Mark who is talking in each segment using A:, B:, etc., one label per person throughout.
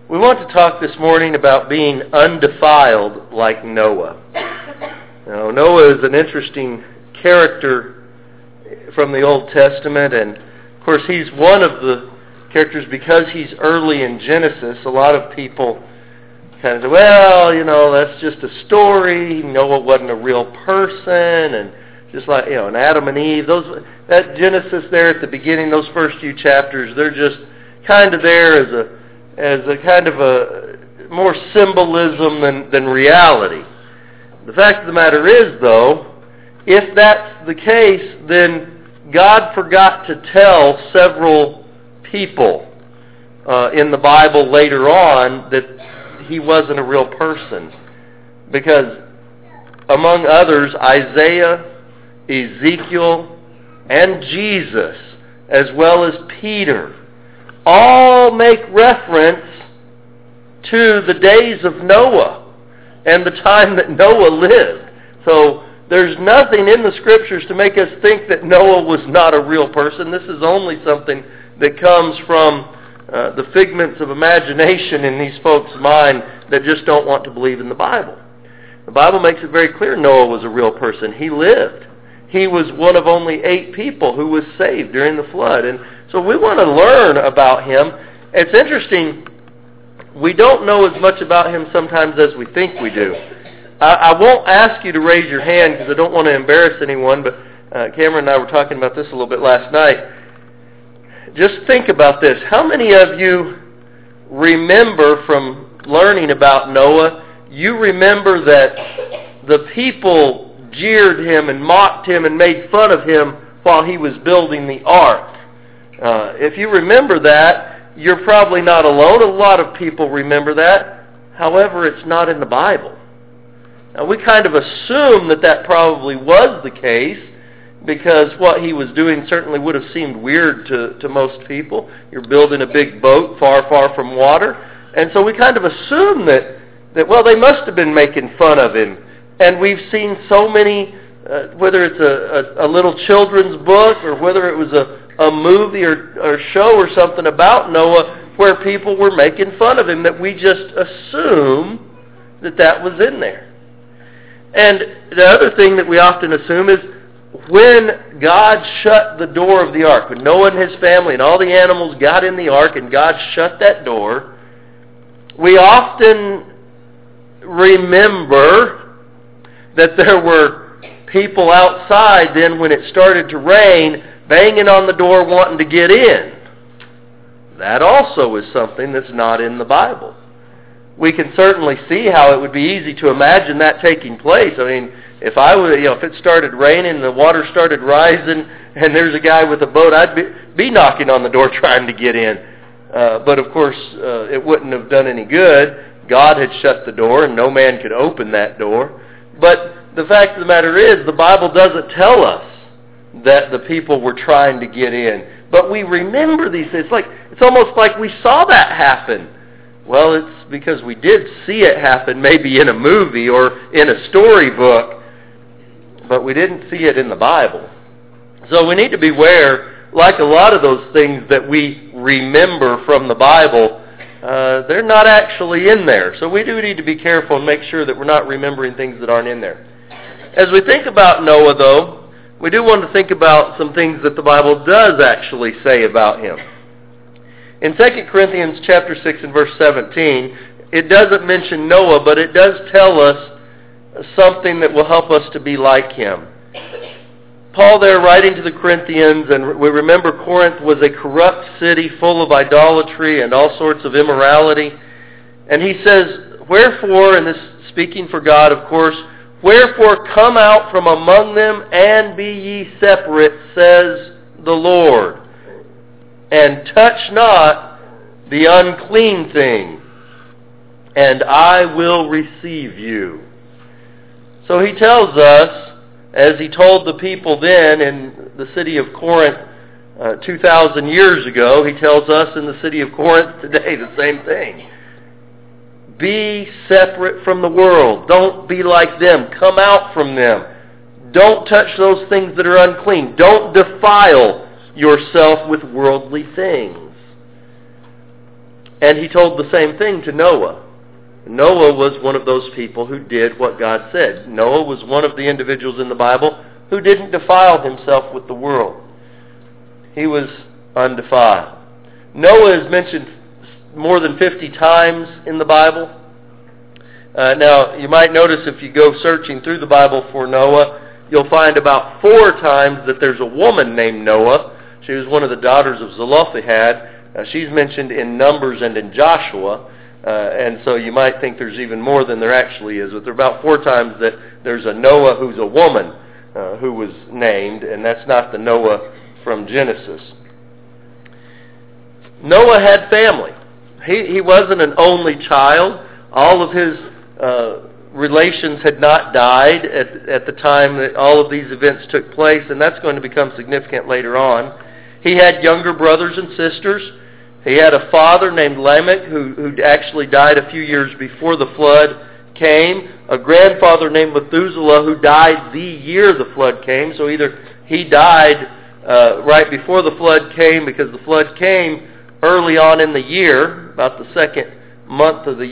A: We want to talk this morning about being undefiled like Noah. Now, Noah is an interesting character from the Old Testament, and of course he's one of the characters because he's early in Genesis. A lot of people kind of say, well, that's just a story. Noah wasn't a real person, and just like, and Adam and Eve, that Genesis there at the beginning, those first few chapters, they're just kind of there as a kind of a more symbolism than reality. The fact of the matter is, though, if that's the case, then God forgot to tell several people in the Bible later on that he wasn't a real person. Because among others, Isaiah, Ezekiel, and Jesus, as well as Peter, all make reference to the days of Noah and the time that Noah lived. So there's nothing in the Scriptures to make us think that Noah was not a real person. This is only something that comes from the figments of imagination in these folks' mind that just don't want to believe in the Bible. The Bible makes it very clear Noah was a real person. He lived. He was one of only 8 people who was saved during the flood. And so we want to learn about him. It's interesting, we don't know as much about him sometimes as we think we do. I won't ask you to raise your hand because I don't want to embarrass anyone, but Cameron and I were talking about this a little bit last night. Just think about this. How many of you remember from learning about Noah, you remember that the people jeered him and mocked him and made fun of him while he was building the ark? If you remember that, you're probably not alone. A lot of people remember that. However, it's not in the Bible. Now, we kind of assume that probably was the case because what he was doing certainly would have seemed weird to most people. You're building a big boat far, far from water. And so we kind of assume that they must have been making fun of him. And we've seen so many, whether it's a little children's book or whether it was a movie or show or something about Noah where people were making fun of him, that we just assume that was in there. And the other thing that we often assume is when God shut the door of the ark, when Noah and his family and all the animals got in the ark and God shut that door, we often remember that there were people outside then when it started to rain banging on the door wanting to get in. That also is something that's not in the Bible. We can certainly see how it would be easy to imagine that taking place. I mean, if it started raining and the water started rising and there's a guy with a boat, I'd be knocking on the door trying to get in. But of course, it wouldn't have done any good. God had shut the door and no man could open that door. But the fact of the matter is, the Bible doesn't tell us that the people were trying to get in. But we remember these things. It's almost like we saw that happen. Well, it's because we did see it happen maybe in a movie or in a storybook, but we didn't see it in the Bible. So we need to beware, like a lot of those things that we remember from the Bible, they're not actually in there. So we do need to be careful and make sure that we're not remembering things that aren't in there. As we think about Noah, though, we do want to think about some things that the Bible does actually say about him. In 2 Corinthians chapter 6 and verse 17, it doesn't mention Noah, but it does tell us something that will help us to be like him. Paul there writing to the Corinthians, and we remember Corinth was a corrupt city full of idolatry and all sorts of immorality. And he says, wherefore, and this speaking for God, of course, wherefore come out from among them and be ye separate, says the Lord, and touch not the unclean thing, and I will receive you. So he tells us, as he told the people then in the city of Corinth 2,000 years ago, he tells us in the city of Corinth today the same thing. Be separate from the world. Don't be like them. Come out from them. Don't touch those things that are unclean. Don't defile yourself with worldly things. And he told the same thing to Noah. Noah was one of those people who did what God said. Noah was one of the individuals in the Bible who didn't defile himself with the world. He was undefiled. Noah is mentioned more than 50 times in the Bible. Now, you might notice if you go searching through the Bible for Noah, you'll find about 4 times that there's a woman named Noah. She was one of the daughters of Zelophehad. She's mentioned in Numbers and in Joshua. And so you might think there's even more than there actually is. But there are about 4 times that there's a Noah who's a woman who was named, and that's not the Noah from Genesis. Noah had family. He wasn't an only child. All of his relations had not died at the time that all of these events took place, and that's going to become significant later on. He had younger brothers and sisters. He had a father named Lamech who actually died a few years before the flood came, a grandfather named Methuselah who died the year the flood came. So either he died right before the flood came, because the flood came early on in the year, about the second month of the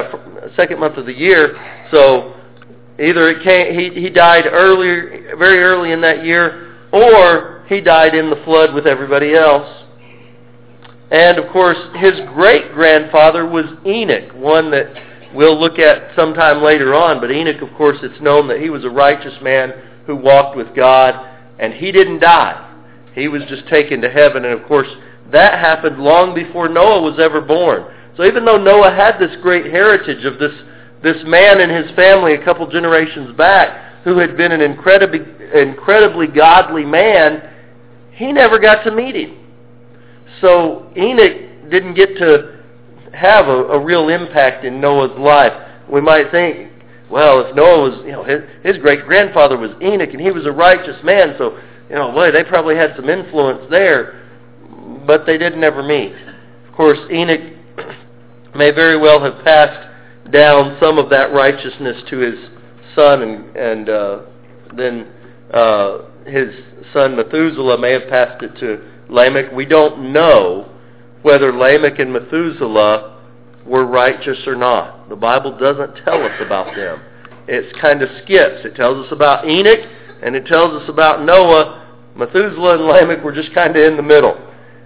A: year. So either he died very early in that year, or he died in the flood with everybody else. And, of course, his great-grandfather was Enoch, one that we'll look at sometime later on. But Enoch, of course, it's known that he was a righteous man who walked with God, and he didn't die. He was just taken to heaven, and, of course, that happened long before Noah was ever born. So even though Noah had this great heritage of this man and his family a couple generations back who had been an incredibly godly man, he never got to meet him. So Enoch didn't get to have a real impact in Noah's life. We might think, well, if Noah was, his great-grandfather was Enoch and he was a righteous man, so, boy, they probably had some influence there, but they didn't ever meet. Of course, Enoch may very well have passed down some of that righteousness to his son, and then his son Methuselah may have passed it to Lamech. We don't know whether Lamech and Methuselah were righteous or not. The Bible doesn't tell us about them. It kind of skips. It tells us about Enoch, and it tells us about Noah. Methuselah and Lamech were just kind of in the middle.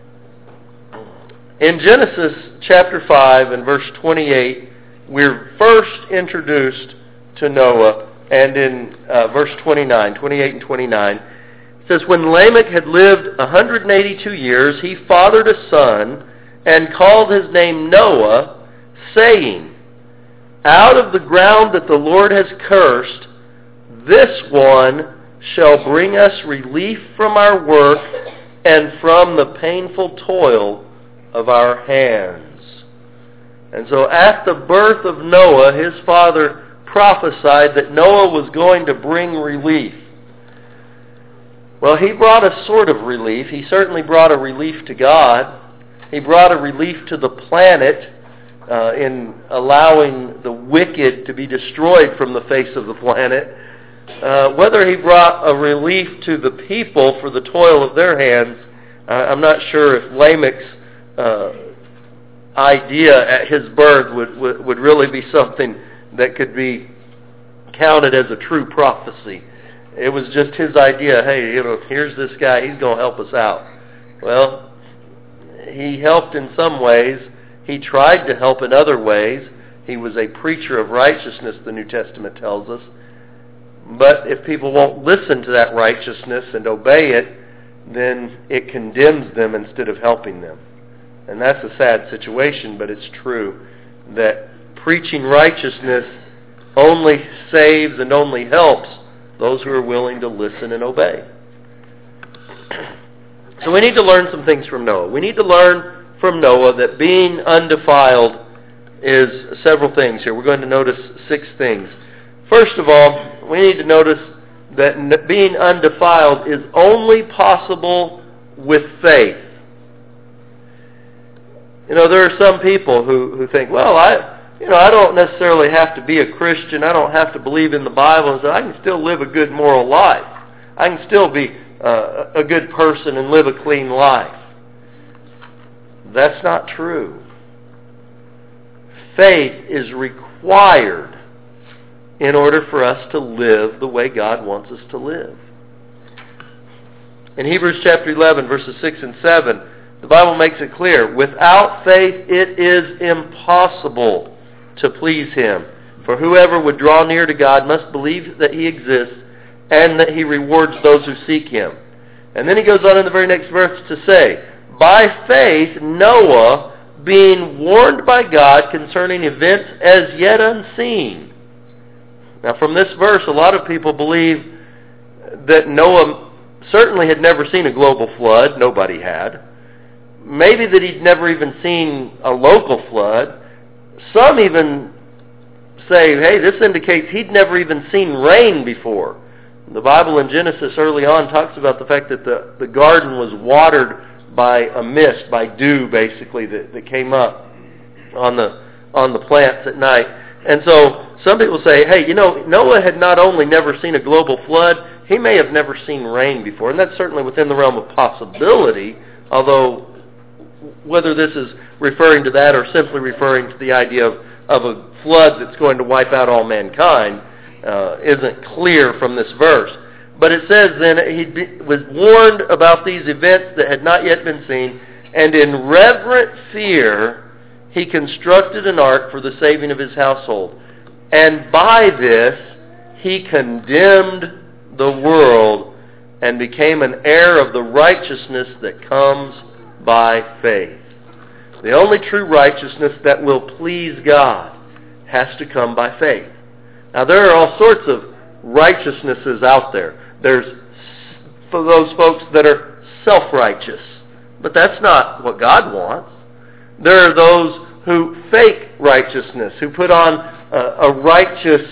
A: In Genesis chapter 5 and verse 28, we're first introduced to Noah, and in verse 28 and 29, it says, "When Lamech had lived 182 years, he fathered a son, and called his name Noah, saying, Out of the ground that the Lord has cursed, this one shall bring us relief from our work and from the painful toil of our hands." And so at the birth of Noah, his father prophesied that Noah was going to bring relief. Well, he brought a sort of relief. He certainly brought a relief to God. He brought a relief to the planet in allowing the wicked to be destroyed from the face of the planet. Whether he brought a relief to the people for the toil of their hands, I'm not sure if Lamech's idea at his birth would really be something that could be counted as a true prophecy. It was just his idea. Hey, here's this guy. He's going to help us out. Well, he helped in some ways. He tried to help in other ways. He was a preacher of righteousness, the New Testament tells us. But if people won't listen to that righteousness and obey it, then it condemns them instead of helping them. And that's a sad situation, but it's true that preaching righteousness only saves and only helps those who are willing to listen and obey. So we need to learn some things from Noah. We need to learn from Noah that being undefiled is several things here. We're going to notice 6 things. First of all, we need to notice that being undefiled is only possible with faith. There are some people who think, well, I don't necessarily have to be a Christian. I don't have to believe in the Bible. And so I can still live a good moral life. I can still be a good person and live a clean life. That's not true. faith is required in order for us to live the way God wants us to live. In Hebrews chapter 11, verses 6 and 7, the Bible makes it clear, without faith it is impossible to please Him. For whoever would draw near to God must believe that He exists and that He rewards those who seek Him. And then he goes on in the very next verse to say, by faith Noah, being warned by God concerning events as yet unseen. Now from this verse, a lot of people believe that Noah certainly had never seen a global flood. Nobody had. Maybe that he'd never even seen a local flood. Some even say, hey, this indicates he'd never even seen rain before. The Bible in Genesis early on talks about the fact that the garden was watered by a mist, by dew basically, that came up on the plants at night. And so some people say, hey, Noah had not only never seen a global flood, he may have never seen rain before. And that's certainly within the realm of possibility, although whether this is referring to that or simply referring to the idea of a flood that's going to wipe out all mankind isn't clear from this verse. But it says then he was warned about these events that had not yet been seen, and in reverent fear he constructed an ark for the saving of his household. And by this he condemned the world and became an heir of the righteousness that comes by faith. The only true righteousness that will please God has to come by faith. Now there are all sorts of righteousnesses out there. There's for those folks that are self-righteous, but that's not what God wants. There are those who fake righteousness, who put on a righteous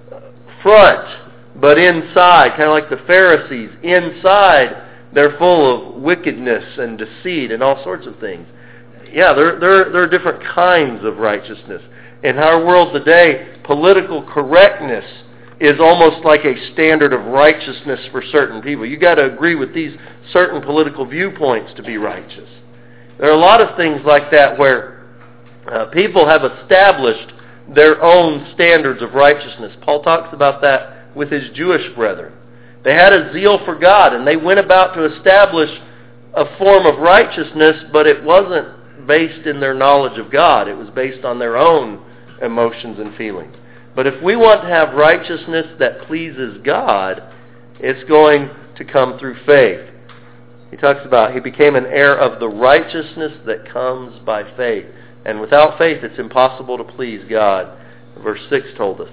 A: front, but inside, kind of like the Pharisees, inside they're full of wickedness and deceit and all sorts of things. Yeah, there are different kinds of righteousness. In our world today, political correctness is almost like a standard of righteousness for certain people. You've got to agree with these certain political viewpoints to be righteous. There are a lot of things like that where people have established their own standards of righteousness. Paul talks about that with his Jewish brethren. They had a zeal for God, and they went about to establish a form of righteousness, but it wasn't based in their knowledge of God. It was based on their own emotions and feelings. But if we want to have righteousness that pleases God, it's going to come through faith. He talks about he became an heir of the righteousness that comes by faith. And without faith, it's impossible to please God. Verse 6 told us.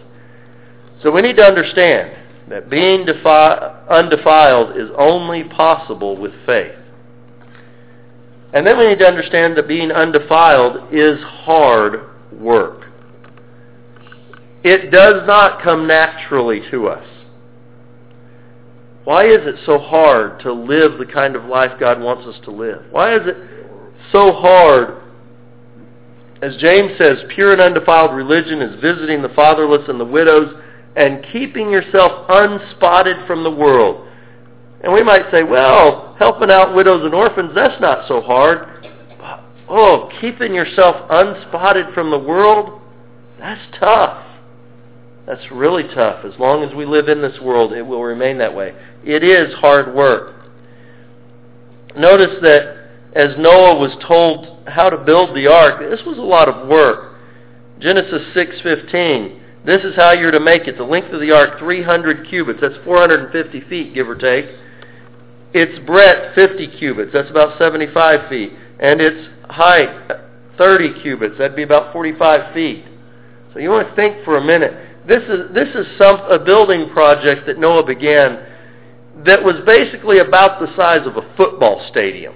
A: So we need to understand that being undefiled is only possible with faith. And then we need to understand that being undefiled is hard work. It does not come naturally to us. Why is it so hard to live the kind of life God wants us to live? Why is it so hard? As James says, pure and undefiled religion is visiting the fatherless and the widows and keeping yourself unspotted from the world. And we might say, well, helping out widows and orphans, that's not so hard. Oh, keeping yourself unspotted from the world, that's tough. That's really tough. As long as we live in this world, it will remain that way. It is hard work. Notice that as Noah was told how to build the ark, this was a lot of work. Genesis 6:15, this is how you're to make it. The length of the ark, 300 cubits. That's 450 feet, give or take. Its breadth, 50 cubits. That's about 75 feet. And its height, 30 cubits. That'd be about 45 feet. So you want to think for a minute. This is a building project that Noah began that was basically about the size of a football stadium.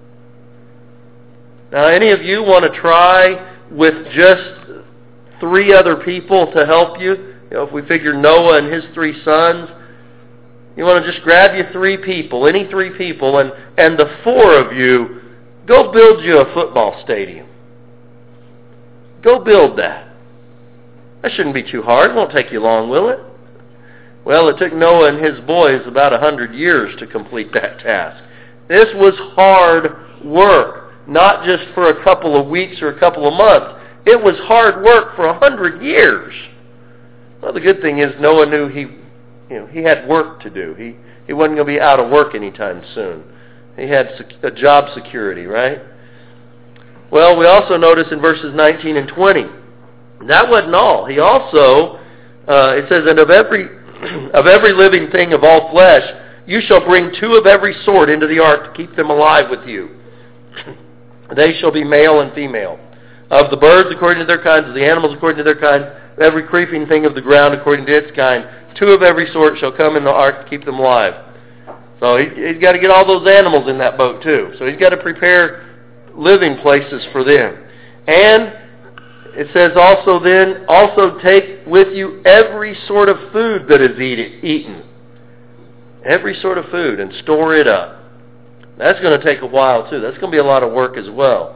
A: Now, any of you want to try with just 3 other people to help you? If we figure Noah and his 3 sons, you want to just grab you 3 people, any 3 people, and the 4 of you, go build you a football stadium. Go build that. That shouldn't be too hard. It won't take you long, will it? Well, it took Noah and his boys about 100 years to complete that task. This was hard work, not just for a couple of weeks or a couple of months. It was hard work for 100 years. Well, the good thing is Noah knew he had work to do. He wasn't going to be out of work anytime soon. He had a job security, right? Well, we also notice in verses 19 and 20, that wasn't all. He also, it says, and of every living thing of all flesh, you shall bring 2 of every sort into the ark to keep them alive with you. They shall be male and female. Of the birds according to their kinds, of the animals according to their kind, every creeping thing of the ground according to its kind, 2 of every sort shall come in the ark to keep them alive. So he's got to get all those animals in that boat too. So he's got to prepare living places for them. And it says also take with you every sort of food that is eaten. Every sort of food, and store it up. That's going to take a while too. That's going to be a lot of work as well.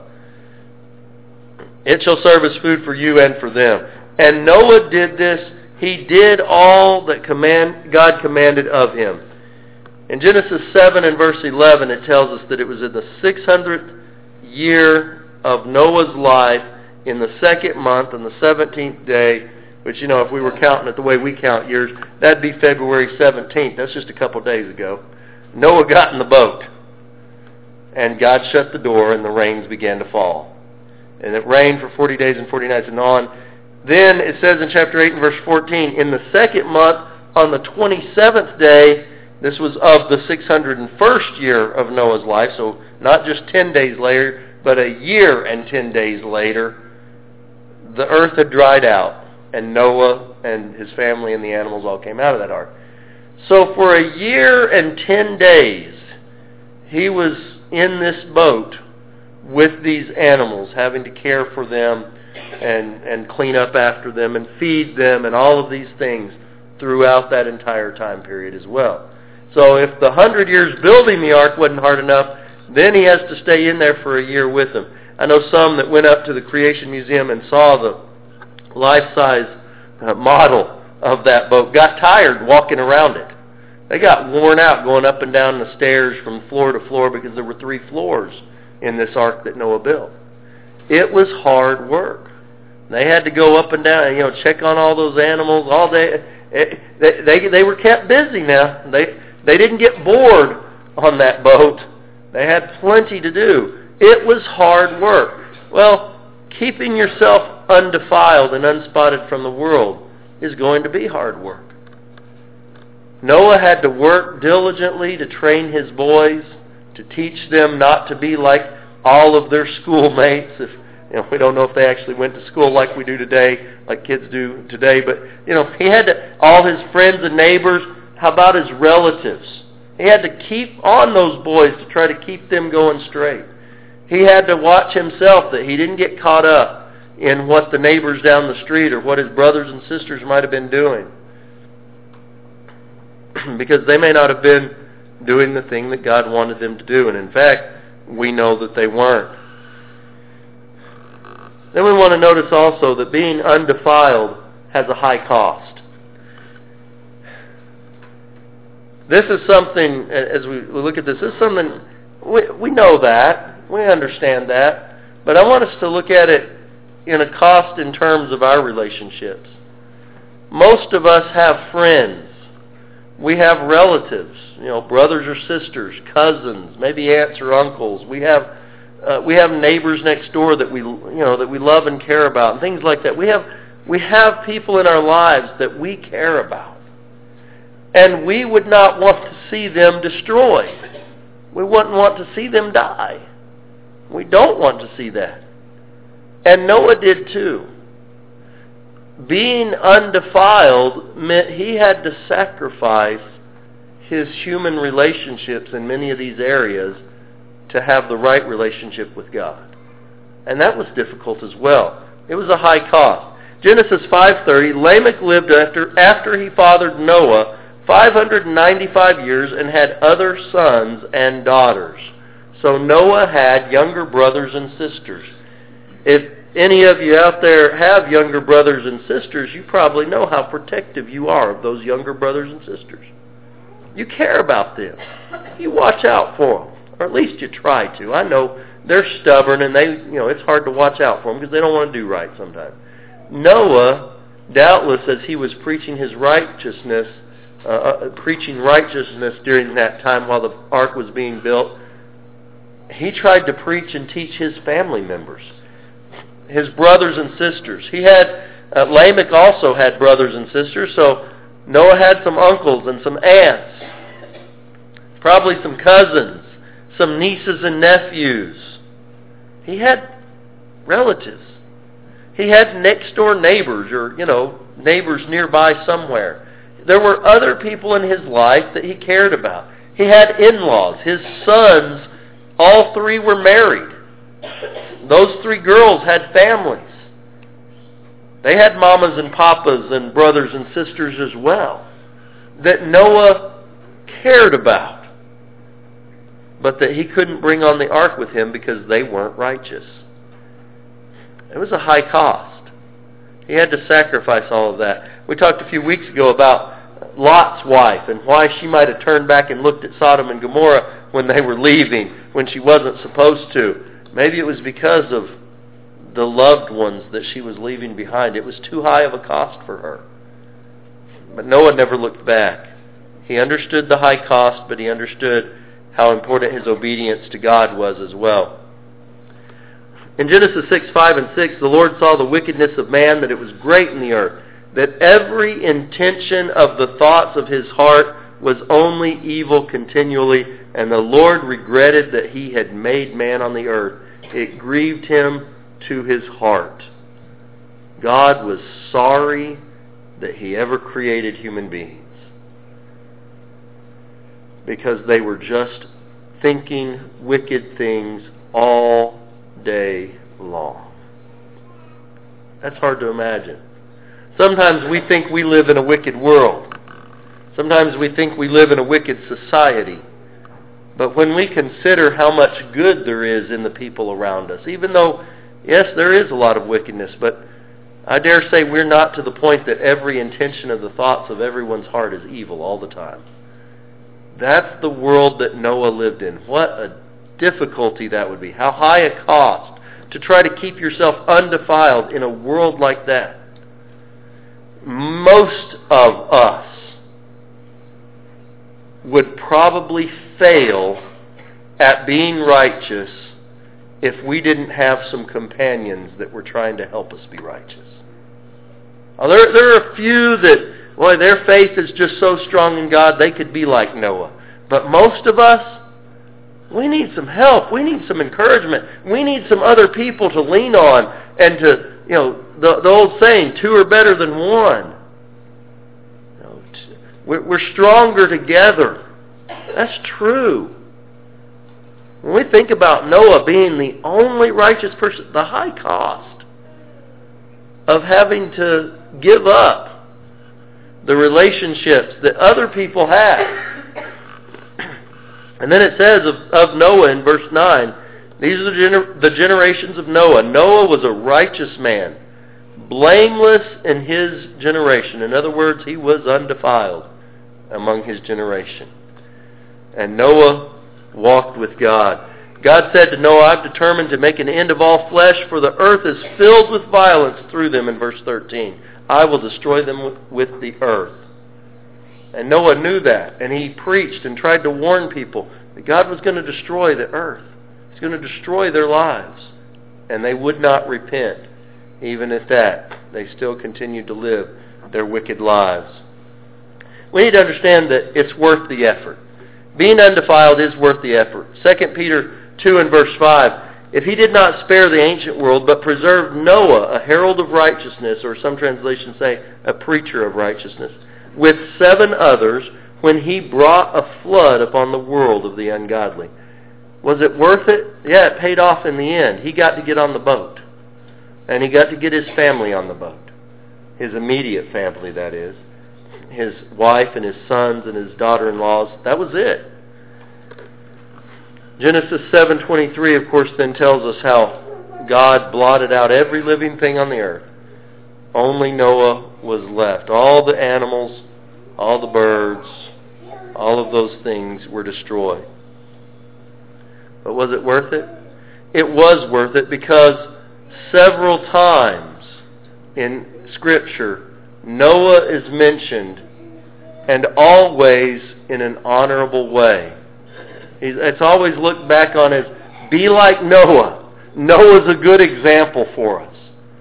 A: It shall serve as food for you and for them. And Noah did this. He did all that God commanded of him. In Genesis 7 and verse 11, it tells us that it was in the 600th year of Noah's life, in the 2nd month, on the 17th day, which, if we were counting it the way we count years, that'd be February 17th. That's just a couple days ago. Noah got in the boat, and God shut the door, and the rains began to fall. And it rained for 40 days and 40 nights and on. Then it says in chapter 8 and verse 14, in the 2nd month, on the 27th day, this was of the 601st year of Noah's life, so not just 10 days later, but a year and 10 days later, the earth had dried out, and Noah and his family and the animals all came out of that ark. So for a year and 10 days, he was in this boat with these animals, having to care for them and clean up after them and feed them and all of these things throughout that entire time period as well. So if the 100 years building the ark wasn't hard enough, then he has to stay in there for a year with them. I know some that went up to the Creation Museum and saw the life-size model of that boat, got tired walking around it. They got worn out going up and down the stairs from floor to floor because there were 3 floors in this ark that Noah built. It was hard work. They had to go up and down, check on all those animals all day. They were kept busy now. They didn't get bored on that boat. They had plenty to do. It was hard work. Well, keeping yourself undefiled and unspotted from the world is going to be hard work. Noah had to work diligently to train his boys, to teach them not to be like all of their schoolmates. We don't know if they actually went to school like we do today, like kids do today, but he had to, all his friends and neighbors, how about his relatives? He had to keep on those boys to try to keep them going straight. He had to watch himself that he didn't get caught up in what the neighbors down the street or what his brothers and sisters might have been doing. Because they may not have been doing the thing that God wanted them to do. And in fact, we know that they weren't. Then we want to notice also that being undefiled has a high cost. This is something, as we look at this is something, we know that. We understand that. But I want us to look at it in a cost in terms of our relationships. Most of us have friends. We have relatives, brothers or sisters, cousins, maybe aunts or uncles. We have neighbors next door that we love and care about, and things like that. We have people in our lives that we care about, and we would not want to see them destroyed. We wouldn't want to see them die. We don't want to see that. And Noah did too. Being undefiled meant he had to sacrifice his human relationships in many of these areas to have the right relationship with God. And that was difficult as well. It was a high cost. Genesis 5:30, Lamech lived after he fathered Noah 595 years and had other sons and daughters. So Noah had younger brothers and sisters. If any of you out there have younger brothers and sisters, you probably know how protective you are of those younger brothers and sisters. You care about them. You watch out for them, or at least you try to. I know They're stubborn, and it's hard to watch out for them because they don't want to do right sometimes. Noah, doubtless, as he was preaching his righteousness, during that time while the ark was being built, he tried to preach and teach his family members, his brothers and sisters. He had Lamech also had brothers and sisters, so Noah had some uncles and some aunts, probably some cousins, some nieces and nephews. He had relatives. He had next door neighbors or, neighbors nearby somewhere. There were other people in his life that he cared about. He had in-laws. His sons, all three were married. Those three girls had families. They had mamas and papas and brothers and sisters as well that Noah cared about, but that he couldn't bring on the ark with him because they weren't righteous. It was a high cost. He had to sacrifice all of that. We talked a few weeks ago about Lot's wife and why she might have turned back and looked at Sodom and Gomorrah when they were leaving, when she wasn't supposed to. Maybe it was because of the loved ones that she was leaving behind. It was too high of a cost for her. But Noah never looked back. He understood the high cost, but he understood how important his obedience to God was as well. In Genesis 6, 5, and 6, the Lord saw the wickedness of man, that it was great in the earth, that every intention of the thoughts of his heart was only evil continually, and the Lord regretted that he had made man on the earth. It grieved him to his heart. God was sorry that he ever created human beings, because they were just thinking wicked things all day long. That's hard to imagine. Sometimes we think we live in a wicked world. Sometimes we think we live in a wicked society. But when we consider how much good there is in the people around us, even though, yes, there is a lot of wickedness, but I dare say we're not to the point that every intention of the thoughts of everyone's heart is evil all the time. That's the world that Noah lived in. What a difficulty that would be. How high a cost to try to keep yourself undefiled in a world like that. Most of us would probably fail at being righteous if we didn't have some companions that were trying to help us be righteous. There are a few that, boy, their faith is just so strong in God, they could be like Noah. But most of us, we need some help. We need some encouragement. We need some other people to lean on and to, the old saying, two are better than one. We're stronger together. That's true. When we think about Noah being the only righteous person, the high cost of having to give up the relationships that other people had. And then it says of Noah in verse 9, these are the generations of Noah. Noah was a righteous man, blameless in his generation. In other words, he was undefiled among his generation. And Noah walked with God. God said to Noah, I've determined to make an end of all flesh, for the earth is filled with violence through them, in verse 13. I will destroy them with the earth. And Noah knew that, and he preached and tried to warn people that God was going to destroy the earth. He's going to destroy their lives. And they would not repent. Even at that, they still continued to live their wicked lives. We need to understand that it's worth the effort. Being undefiled is worth the effort. 2 Peter 2 and verse 5, if he did not spare the ancient world, but preserved Noah, a herald of righteousness, or some translations say a preacher of righteousness, with 7 others, when he brought a flood upon the world of the ungodly. Was it worth it? Yeah, it paid off in the end. He got to get on the boat. And he got to get his family on the boat. His immediate family, that is. His wife and his sons and his daughter-in-laws. That was it. Genesis 7:23, of course, then tells us how God blotted out every living thing on the earth. Only Noah was left. All the animals, all the birds, all of those things were destroyed. But was it worth it? it was worth it because several times in Scripture, Noah is mentioned, and always in an honorable way. It's always looked back on as, be like Noah. Noah's a good example for us.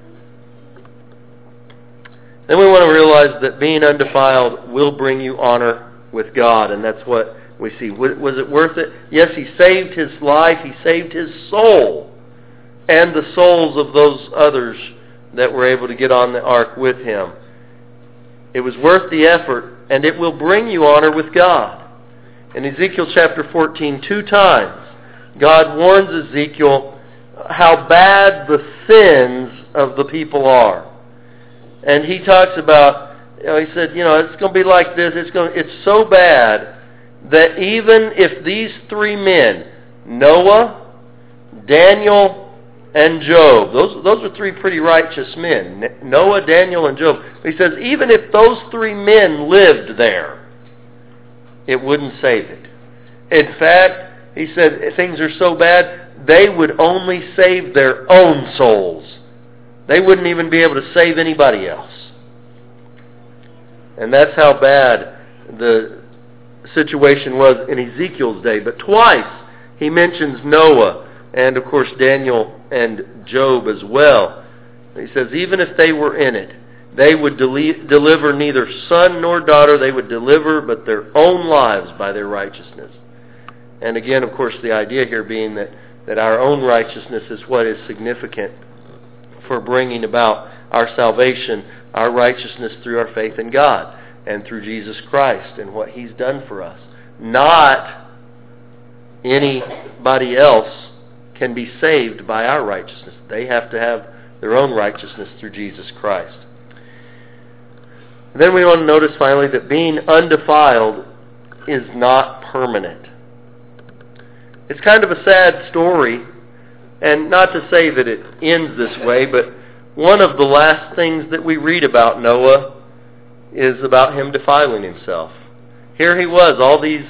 A: Then we want to realize that being undefiled will bring you honor with God, and that's what we see. Was it worth it? Yes, he saved his life, he saved his soul, and the souls of those others that were able to get on the ark with him. It was worth the effort, and it will bring you honor with God. In Ezekiel chapter 14, 2 times, God warns Ezekiel how bad the sins of the people are. And he talks about, he said, it's going to be like this. It's so bad that even if these 3 men, Noah, Daniel, and Job, those are 3 pretty righteous men, Noah, Daniel, and Job. He says, even if those 3 men lived there, it wouldn't save it. In fact, he said, things are so bad, they would only save their own souls. They wouldn't even be able to save anybody else. And that's how bad the situation was in Ezekiel's day. But twice he mentions Noah and, of course, Daniel and Job as well. He says even if they were in it, they would deliver neither son nor daughter. They would deliver but their own lives by their righteousness. And again, of course, the idea here being that our own righteousness is what is significant for bringing about our salvation, our righteousness through our faith in God and through Jesus Christ and what He's done for us. Not anybody else can be saved by our righteousness. They have to have their own righteousness through Jesus Christ. And then we want to notice finally that being undefiled is not permanent. It's kind of a sad story, and not to say that it ends this way, but one of the last things that we read about Noah is about him defiling himself. Here he was, all these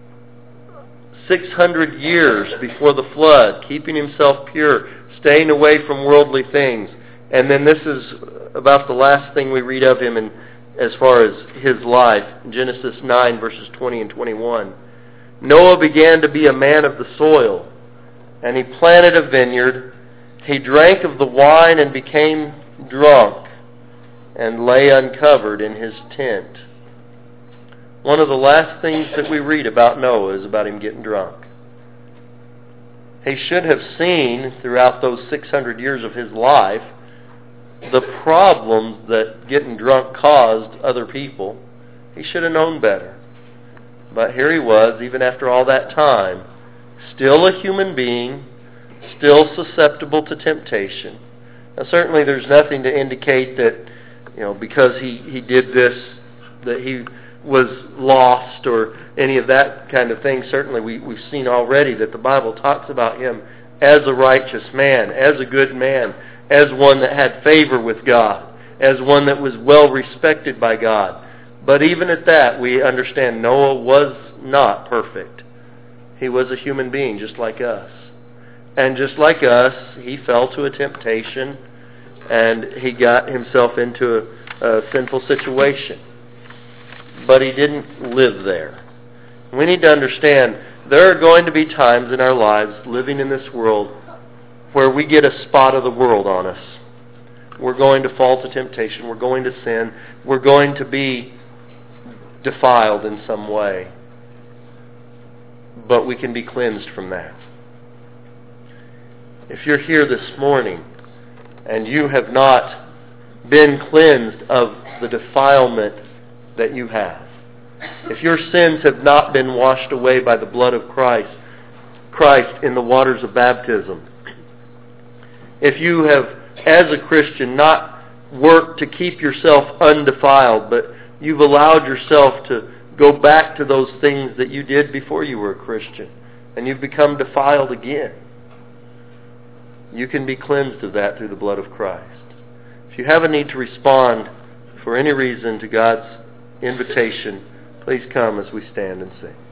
A: 600 years before the flood, keeping himself pure, staying away from worldly things. And then this is about the last thing we read of him as far as his life, Genesis 9, verses 20 and 21. Noah began to be a man of the soil, and he planted a vineyard. He drank of the wine and became drunk, and lay uncovered in his tent. One of the last things that we read about Noah is about him getting drunk. He should have seen throughout those 600 years of his life the problems that getting drunk caused other people. He should have known better. But here he was, even after all that time, still a human being, still susceptible to temptation. Now certainly there's nothing to indicate that, because he did this, that he was lost or any of that kind of thing. Certainly we've seen already that the Bible talks about him as a righteous man, as a good man, as one that had favor with God, as one that was well respected by God. But even at that, we understand Noah was not perfect. He was a human being just like us. And just like us, he fell to a temptation and he got himself into a sinful situation. But he didn't live there. We need to understand there are going to be times in our lives living in this world where we get a spot of the world on us. We're going to fall to temptation. We're going to sin. We're going to be defiled in some way. But we can be cleansed from that. If you're here this morning and you have not been cleansed of the defilement that you have, if your sins have not been washed away by the blood of Christ in the waters of baptism, if you have, as a Christian, not worked to keep yourself undefiled, but you've allowed yourself to go back to those things that you did before you were a Christian, and you've become defiled again, you can be cleansed of that through the blood of Christ. If you have a need to respond for any reason to God's invitation, please come as we stand and sing.